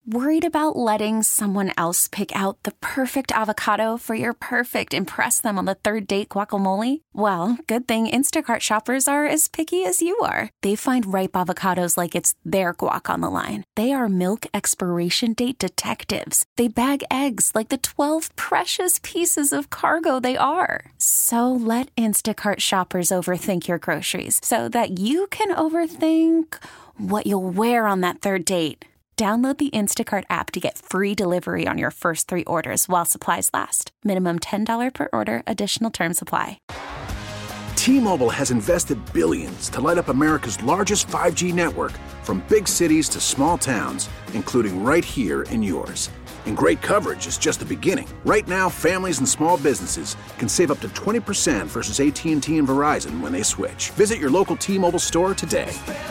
Worried about letting someone else pick out the perfect avocado for your perfect impress them on the third date guacamole? Well, good thing Instacart shoppers are as picky as you are. They find ripe avocados like it's their guac on the line. They are milk expiration date detectives. They bag eggs like the 12 precious pieces of cargo they are. So let Instacart shoppers overthink your groceries so that you can overthink what you'll wear on that third date. Download the Instacart app to get free delivery on your first 3 orders while supplies last. Minimum $10 per order. Additional terms apply. T-Mobile has invested billions to light up America's largest 5G network, from big cities to small towns, including right here in yours. And great coverage is just the beginning. Right now, families and small businesses can save up to 20% versus AT&T and Verizon when they switch. Visit your local T-Mobile store today.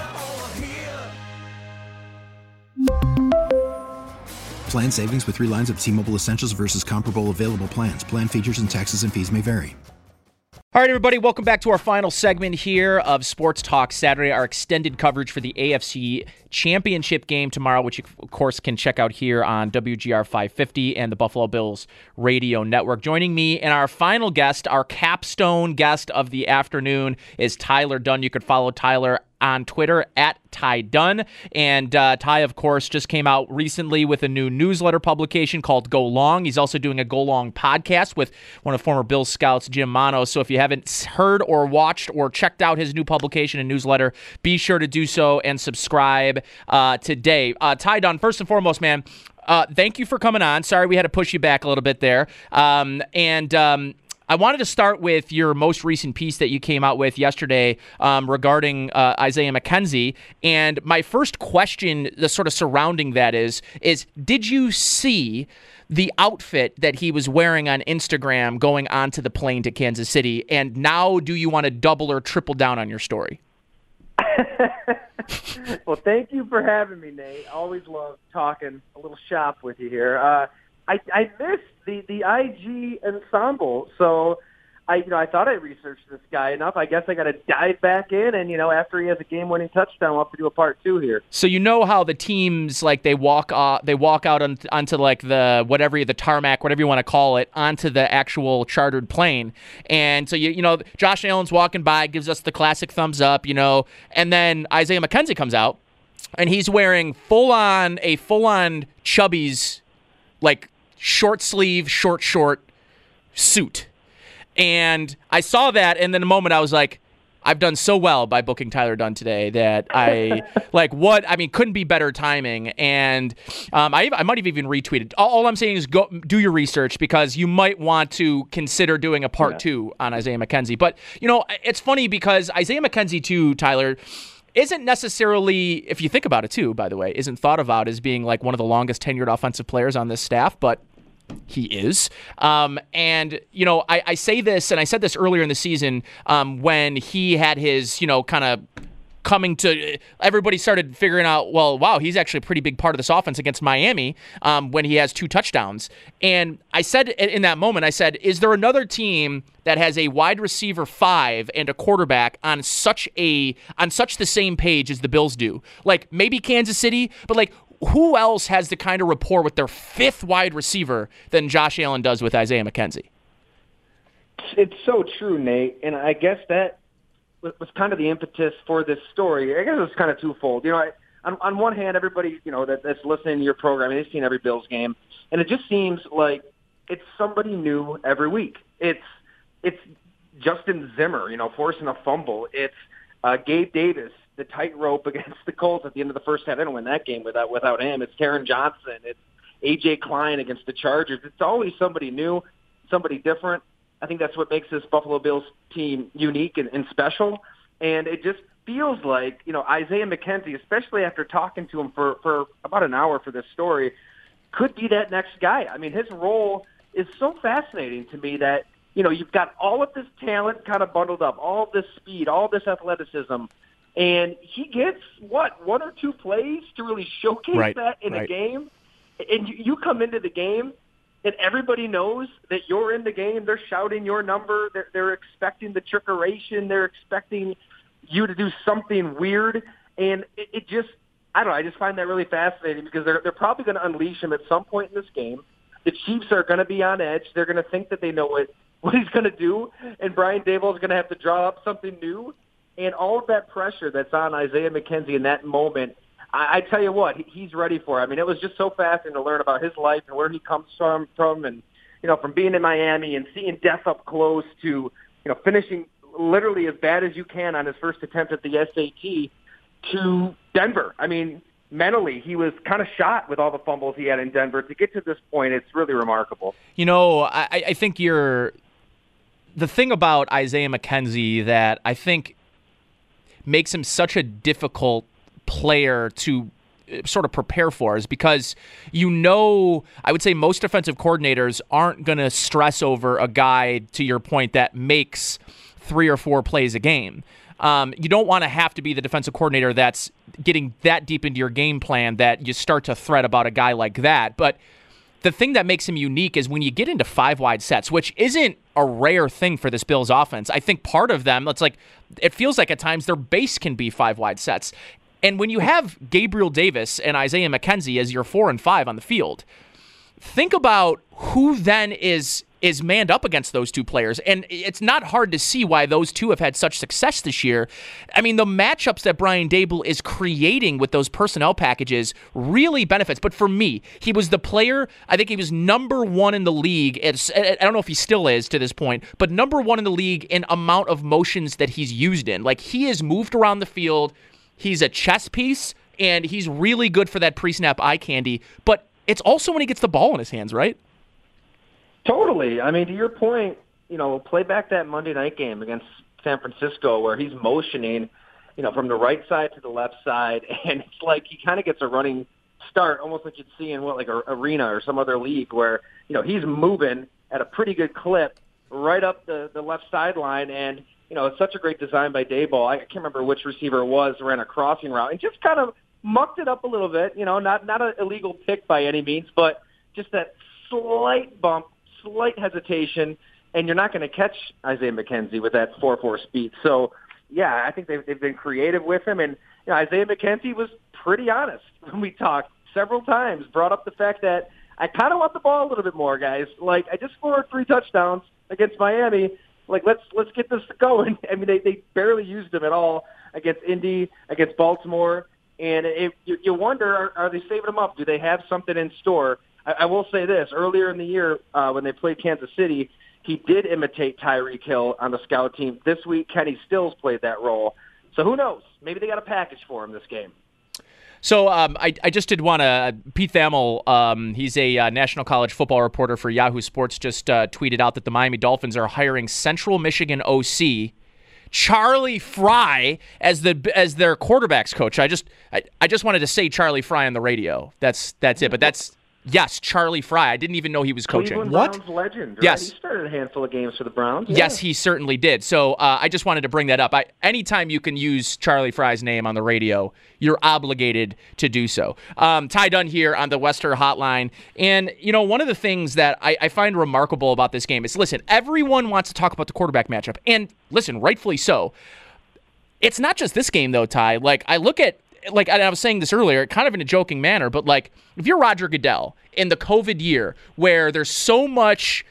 Plan savings with 3 lines of T-Mobile Essentials versus comparable available plans. Plan features and taxes and fees may vary. All right, everybody, welcome back to our final segment here of Sports Talk Saturday, our extended coverage for the AFC Championship game tomorrow, which you, of course, can check out here on WGR 550 and the Buffalo Bills Radio Network. Joining me and our final guest, our capstone guest of the afternoon, is Tyler Dunne. You could follow Tyler on Twitter at Ty Dunne. And Ty, of course, just came out recently with a new newsletter publication called Go Long. He's also doing a Go Long podcast with one of former Bills scouts, Jim Mono. So if you haven't heard or watched or checked out his new publication and newsletter, be sure to do so and subscribe today. Ty Dunne, first and foremost, man, thank you for coming on. Sorry we had to push you back a little bit there. I wanted to start with your most recent piece that you came out with yesterday regarding Isaiah McKenzie. And my first question, the sort of surrounding that is did you see the outfit that he was wearing on Instagram going onto the plane to Kansas City? And now do you want to double or triple down on your story? Well, thank you for having me, Nate. Always love talking a little shop with you here. I missed the IG ensemble, so I thought I researched this guy enough. I guess I got to dive back in, and after he has a game-winning touchdown, we'll have to do a part 2 here. So you know how the teams they walk out onto like the tarmac, whatever you want to call it, onto the actual chartered plane, and so Josh Allen's walking by, gives us the classic thumbs up, and then Isaiah McKenzie comes out, and he's wearing full on Chubby's like short sleeve, short suit. And I saw that, and then a moment I was like, I've done so well by booking Tyler Dunne today that couldn't be better timing. And I might have even retweeted. All I'm saying is go do your research, because you might want to consider doing a part 2 on Isaiah McKenzie. But, it's funny because Isaiah McKenzie too, Tyler, isn't necessarily, if you think about it too, by the way, isn't thought about as being like one of the longest tenured offensive players on this staff, but he is. I say this, and I said this earlier in the season when he had his, kind of coming to, everybody started figuring out, well, wow, he's actually a pretty big part of this offense against Miami when he has 2 touchdowns. And I said in that moment, is there another team that has a wide receiver 5 and a quarterback on such the same page as the Bills do? Like maybe Kansas City, but like who else has the kind of rapport with their 5th wide receiver than Josh Allen does with Isaiah McKenzie? It's so true, Nate. And I guess that was kind of the impetus for this story. I guess it was kind of twofold. On one hand, everybody, that's listening to your program, they've seen every Bills game, and it just seems like it's somebody new every week. It's Justin Zimmer, forcing a fumble. It's Gabe Davis, the tightrope against the Colts at the end of the first half. They don't win that game without him. It's Taron Johnson. It's A.J. Klein against the Chargers. It's always somebody new, somebody different. I think that's what makes this Buffalo Bills team unique and special. And it just feels like, Isaiah McKenzie, especially after talking to him for about an hour for this story, could be that next guy. I mean, his role is so fascinating to me that, you've got all of this talent kind of bundled up, all of this speed, all this athleticism, and he gets, 1 or 2 plays to really showcase that in a game. And you come into the game, and everybody knows that you're in the game. They're shouting your number. They're expecting the trickeration. They're expecting you to do something weird. And it just I don't know. I just find that really fascinating because they're probably going to unleash him at some point in this game. The Chiefs are going to be on edge. They're going to think that they know what he's going to do, and Brian Daboll is going to have to draw up something new. And all of that pressure that's on Isaiah McKenzie in that moment, I tell you what, he's ready for it. I mean, it was just so fascinating to learn about his life and where he comes from, and from being in Miami and seeing death up close to finishing literally as bad as you can on his first attempt at the SAT to Denver. I mean, mentally, he was kind of shot with all the fumbles he had in Denver. To get to this point, it's really remarkable. I think the thing about Isaiah McKenzie that I think makes him such a difficult player to sort of prepare for is because I would say most defensive coordinators aren't going to stress over a guy, to your point, that makes 3 or 4 plays a game. You don't want to have to be the defensive coordinator that's getting that deep into your game plan that you start to fret about a guy like that. But the thing that makes him unique is when you get into 5 wide sets, which isn't a rare thing for this Bills offense. I think part of them, it feels like at times their base can be 5 wide sets. And when you have Gabriel Davis and Isaiah McKenzie as your 4 and 5 on the field, think about who then is manned up against those two players. And it's not hard to see why those two have had such success this year. I mean, the matchups that Brian Daboll is creating with those personnel packages really benefits. But for me, he was the player, I think he was number 1 in the league. I don't know if he still is to this point, but number 1 in the league in amount of motions that he's used in. Like, he has moved around the field. He's a chess piece, and he's really good for that pre-snap eye candy. But it's also when he gets the ball in his hands, right? Totally. I mean, to your point, play back that Monday night game against San Francisco where he's motioning, from the right side to the left side, and it's like he kind of gets a running start, almost like you'd see in like a arena or some other league where, he's moving at a pretty good clip right up the left sideline, and, it's such a great design by Daboll. I can't remember which receiver it was, ran a crossing route and just kind of mucked it up a little bit, not an illegal pick by any means, but just that slight bump, slight hesitation, and you're not going to catch Isaiah McKenzie with that 4.4 speed. So, yeah, I think they've been creative with him. And Isaiah McKenzie was pretty honest when we talked several times, brought up the fact that I kind of want the ball a little bit more, guys. Like, I just scored 3 touchdowns against Miami. Like, let's get this going. I mean, they barely used him at all against Indy, against Baltimore. And you wonder, are they saving him up? Do they have something in store? I will say this. Earlier in the year, when they played Kansas City, he did imitate Tyreek Hill on the scout team. This week, Kenny Stills played that role. So who knows? Maybe they got a package for him this game. So I just did want to, Pete Thamel, he's a national college football reporter for Yahoo Sports, just tweeted out that the Miami Dolphins are hiring Central Michigan OC Charlie Frye as their quarterbacks coach. I just wanted to say Charlie Frye on the radio. That's it. But that's yes, Charlie Frye. I didn't even know he was coaching. Cleveland what? Browns legend. Right? Yes, he started a handful of games for the Browns. Yeah. Yes, he certainly did. So I just wanted to bring that up. Anytime you can use Charlie Frye's name on the radio, you're obligated to do so. Ty Dunn here on the Wester Hotline. And, one of the things that I find remarkable about this game is, listen, everyone wants to talk about the quarterback matchup. And, listen, rightfully so. It's not just this game, though, Ty. Like, I look at, and I was saying this earlier, kind of in a joking manner, but, if you're Roger Goodell in the COVID year where there's so much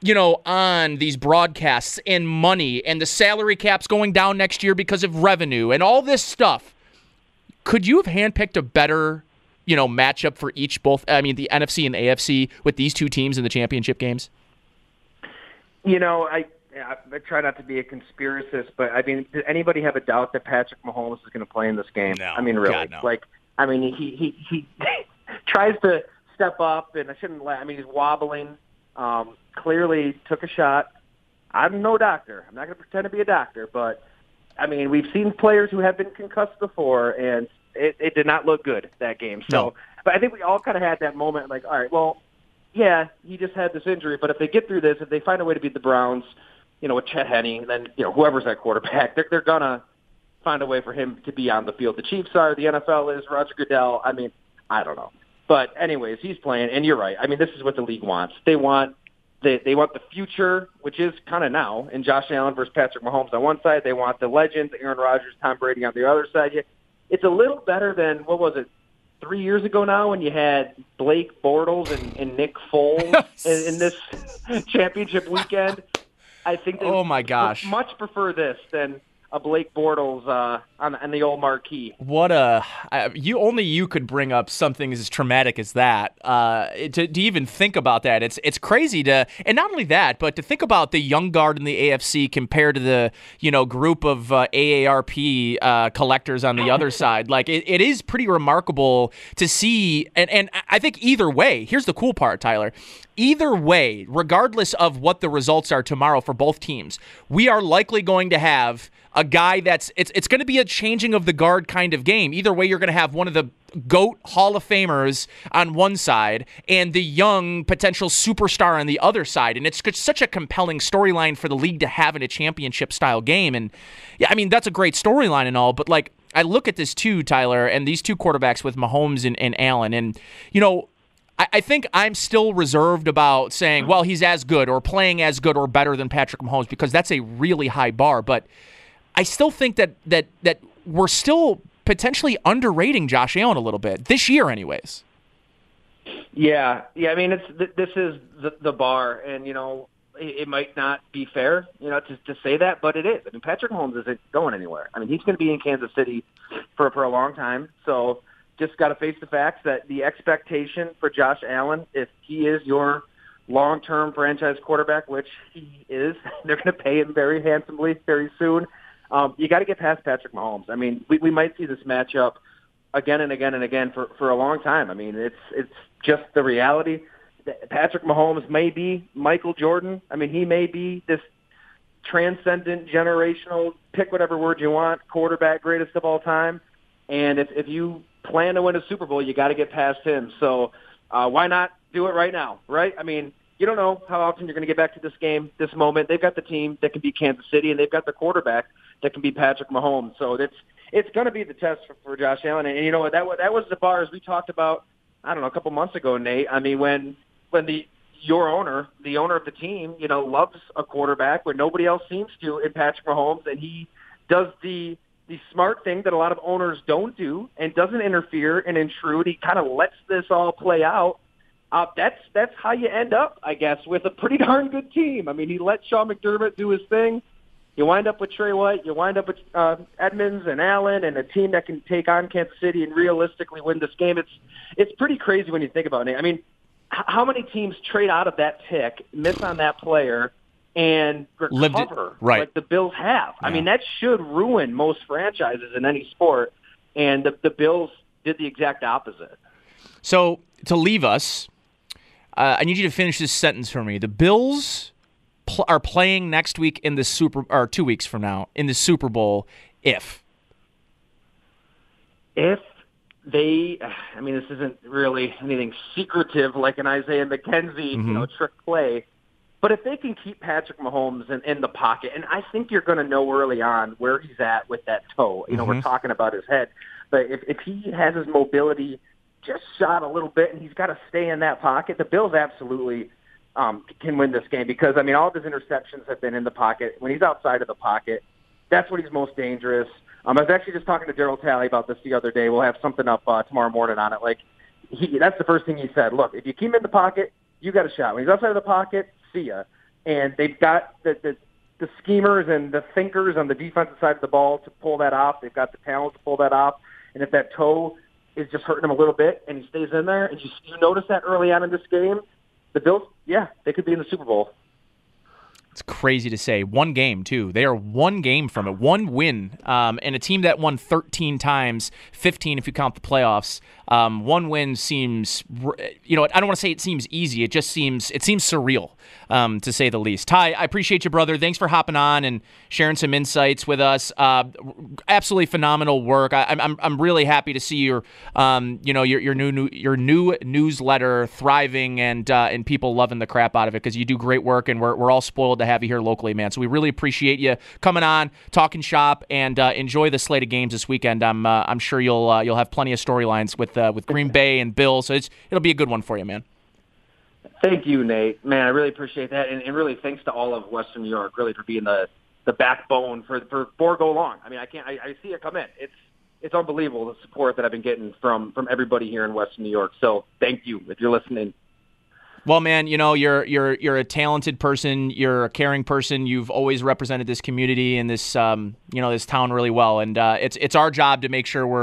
on these broadcasts and money and the salary cap's going down next year because of revenue and all this stuff, could you have handpicked a better, matchup for both the NFC and the AFC with these two teams in the championship games? I try not to be a conspiracist, but, does anybody have a doubt that Patrick Mahomes is going to play in this game? No. Really. God, no. He tries to step up, and I shouldn't laugh. He's wobbling. Clearly took a shot. I'm no doctor. I'm not going to pretend to be a doctor, but, we've seen players who have been concussed before, and it did not look good that game. So, no. But I think we all kind of had that moment, all right, well, yeah, he just had this injury, but if they get through this, if they find a way to beat the Browns, with Chet Henning, then, whoever's that quarterback, they're going to find a way for him to be on the field. The Chiefs are, the NFL is, Roger Goodell. I don't know. But anyways, he's playing, and you're right. This is what the league wants. They want the future, which is kind of now, in Josh Allen versus Patrick Mahomes on one side. They want the legends, Aaron Rodgers, Tom Brady on the other side. it's a little better than, what was it, 3 years ago now when you had Blake Bortles and Nick Foles in this championship weekend. I think they oh my gosh, much prefer this than a Blake Bortles on the old marquee. What you could bring up something as traumatic as that. To even think about that, it's crazy to, and not only that, but to think about the young guard in the AFC compared to the group of AARP collectors on the other side. Like it is pretty remarkable to see, and I think either way. Here's the cool part, Tyler. Either way, regardless of what the results are tomorrow for both teams, we are likely going to have a guy it's going to be a changing of the guard kind of game. Either way, you're going to have one of the GOAT Hall of Famers on one side and the young potential superstar on the other side. And it's such a compelling storyline for the league to have in a championship-style game. And, yeah, I mean, that's a great storyline and all, but, like, I look at this too, Tyler, and these two quarterbacks with Mahomes and Allen, and, I think I'm still reserved about saying, well, he's as good or playing as good or better than Patrick Mahomes, because that's a really high bar. But I still think that we're still potentially underrating Josh Allen a little bit this year, anyways. Yeah. I mean, this is the bar, and it might not be fair, to say that, but it is. I mean, Patrick Mahomes isn't going anywhere. I mean, he's going to be in Kansas City for a long time, so. Just got to face the facts that the expectation for Josh Allen, if he is your long-term franchise quarterback, which he is, they're going to pay him very handsomely very soon. You got to get past Patrick Mahomes. I mean, we might see this matchup again and again and again for a long time. I mean, it's just the reality. Patrick Mahomes may be Michael Jordan. I mean, he may be this transcendent, generational, pick whatever word you want, quarterback, greatest of all time. And if you plan to win a Super Bowl, you got to get past him. So why not do it right now, right? I mean, you don't know how often you're going to get back to this game, this moment. They've got the team that can beat Kansas City, and they've got the quarterback that can beat Patrick Mahomes. So it's going to be the test for Josh Allen. And you know what? That was the bar, as we talked about, I don't know, a couple months ago, Nate. I mean, when your owner, the owner of the team, loves a quarterback when nobody else seems to in Patrick Mahomes, and he does the smart thing that a lot of owners don't do and doesn't interfere and intrude. He kind of lets this all play out. That's how you end up, I guess, with a pretty darn good team. I mean, he let Sean McDermott do his thing. You wind up with Trey White. You wind up with Edmonds and Allen and a team that can take on Kansas City and realistically win this game. It's pretty crazy when you think about it. I mean, how many teams trade out of that pick, miss on that player, and recover like the Bills have? Yeah. I mean, that should ruin most franchises in any sport, and the Bills did the exact opposite. So, to leave us, I need you to finish this sentence for me. The Bills are playing next week in the or 2 weeks from now in the Super Bowl if they, I mean, this isn't really anything secretive like an Isaiah McKenzie, trick play. But if they can keep Patrick Mahomes in the pocket, and I think you're going to know early on where he's at with that toe. We're talking about his head. But if he has his mobility just shot a little bit and he's got to stay in that pocket, the Bills absolutely can win this game because, I mean, all of his interceptions have been in the pocket. When he's outside of the pocket, that's when he's most dangerous. I was actually just talking to Daryl Talley about this the other day. We'll have something up tomorrow morning on it. That's the first thing he said. Look, if you keep him in the pocket, you got a shot. When he's outside of the pocket, see ya. And they've got the schemers and the thinkers on the defensive side of the ball to pull that off. They've got the talent to pull that off. And if that toe is just hurting him a little bit and he stays in there, and you notice that early on in this game, the Bills, they could be in the Super Bowl. It's crazy to say. One game, too. They are one game from it. One win. And a team that won 13 times, 15 if you count the playoffs. One win seems, I don't want to say it seems easy. It seems surreal, to say the least. Ty, I appreciate you, brother. Thanks for hopping on and sharing some insights with us. Absolutely phenomenal work. I'm really happy to see your new newsletter thriving and people loving the crap out of it because you do great work and we're all spoiled to have you here locally, man. So we really appreciate you coming on, talking shop, and enjoy the slate of games this weekend. I'm sure you'll have plenty of storylines with Green Bay and Bill, so it'll be a good one for you, man. Thank you, Nate. Man, I really appreciate that, and really thanks to all of Western New York, really for being the backbone for Borgo Long. I mean, I see it come in. it's unbelievable the support that I've been getting from everybody here in Western New York. So thank you if you're listening. Well, man, you're a talented person. You're a caring person. You've always represented this community and this this town really well. And it's our job to make sure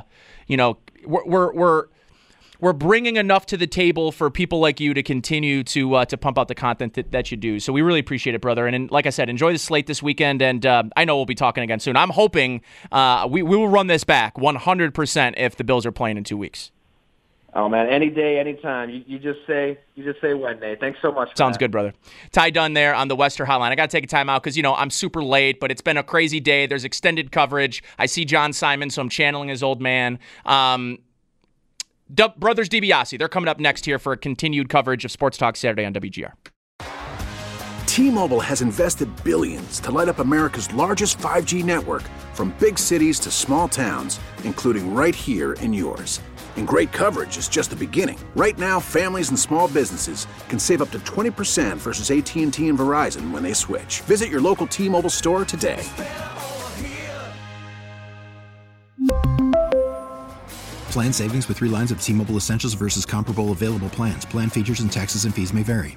we're bringing enough to the table for people like you to continue to pump out the content that you do. So we really appreciate it, brother. And like I said, enjoy the slate this weekend. And I know we'll be talking again soon. I'm hoping we will run this back 100% if the Bills are playing in 2 weeks. Oh, man, any day, anytime. You just say when, Nate. Thanks so much. Sounds good, brother. Ty Dunn there on the Western Hotline. I got to take a time out because, I'm super late, but it's been a crazy day. There's extended coverage. I see John Simon, so I'm channeling his old man. Brothers DiBiase, they're coming up next here for a continued coverage of Sports Talk Saturday on WGR. T-Mobile has invested billions to light up America's largest 5G network, from big cities to small towns, including right here in yours. And great coverage is just the beginning. Right now, families and small businesses can save up to 20% versus AT&T and Verizon when they switch. Visit your local T-Mobile store today. Plan savings with 3 lines of T-Mobile Essentials versus comparable available plans. Plan features and taxes and fees may vary.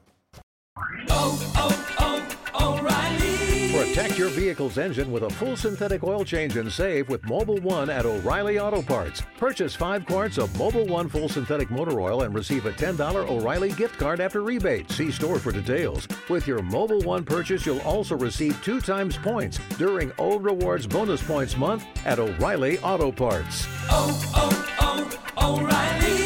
Protect your vehicle's engine with a full synthetic oil change and save with Mobil 1 at O'Reilly Auto Parts. Purchase 5 quarts of Mobil 1 full synthetic motor oil and receive a $10 O'Reilly gift card after rebate. See store for details. With your Mobil 1 purchase, you'll also receive 2 times points during O Rewards Bonus Points Month at O'Reilly Auto Parts. O'Reilly.